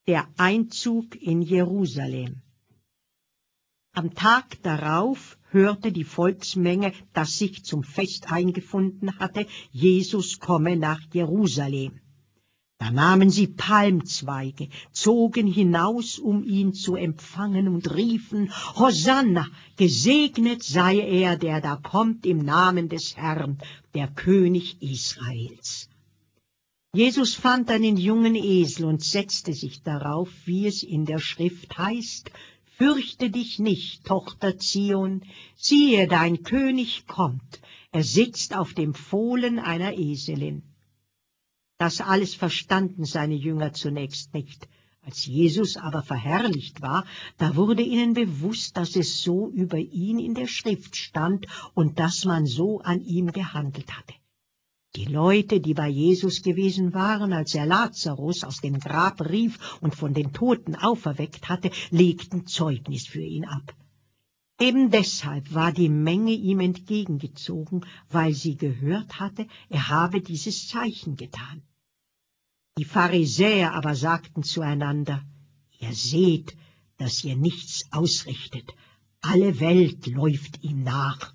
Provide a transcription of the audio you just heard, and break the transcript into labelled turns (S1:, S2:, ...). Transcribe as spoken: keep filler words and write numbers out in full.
S1: Der Einzug in Jerusalem. Am Tag darauf hörte die Volksmenge, das sich zum Fest eingefunden hatte, Jesus komme nach Jerusalem. Da nahmen sie Palmzweige, zogen hinaus, um ihn zu empfangen, und riefen: Hosanna, gesegnet sei er, der da kommt im Namen des Herrn, der König Israels. Jesus fand einen jungen Esel und setzte sich darauf, wie es in der Schrift heißt: Fürchte dich nicht, Tochter Zion, siehe, dein König kommt, er sitzt auf dem Fohlen einer Eselin. Das alles verstanden seine Jünger zunächst nicht. Als Jesus aber verherrlicht war, da wurde ihnen bewusst, dass es so über ihn in der Schrift stand und dass man so an ihm gehandelt hatte. Die Leute, die bei Jesus gewesen waren, als er Lazarus aus dem Grab rief und von den Toten auferweckt hatte, legten Zeugnis für ihn ab. Eben deshalb war die Menge ihm entgegengezogen, weil sie gehört hatte, er habe dieses Zeichen getan. Die Pharisäer aber sagten zueinander: Ihr seht, dass ihr nichts ausrichtet. Alle Welt läuft ihm nach.